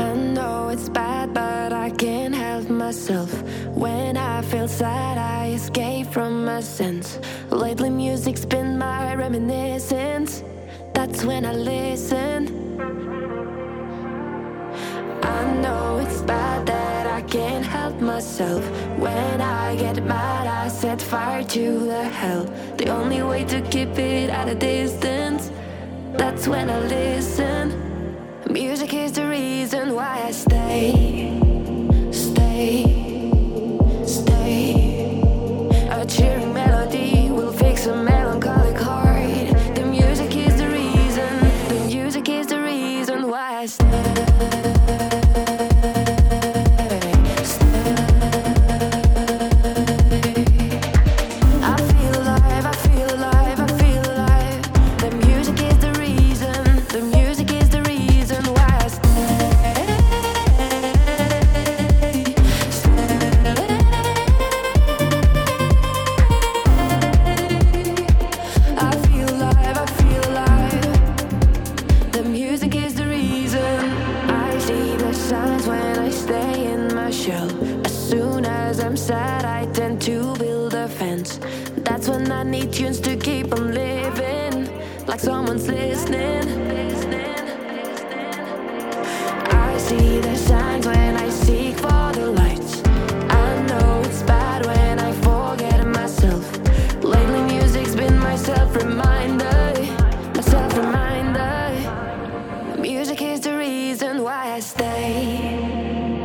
I know it's bad, but I can't help myself. When I feel sad, I escape from my sense. Lately, music's been my reminiscence. That's when I listen. I know it's bad that I can't help myself. When I get mad, I set fire to the hell. The only way to keep it at a distance, that's when I listen. Music is the reason why I stay. A cheering melody will fix a melancholic heart. The music is the reason. The music is the reason why I stay. When I stay in my shell, as soon as I'm sad, I tend to build a fence. That's when I need tunes to keep on living, like someone's listening. I see the signs when I seek for the lights. I know it's bad when I forget myself. Lately, music's been my self-reminder, my self-reminder. Music is the reason why I stay.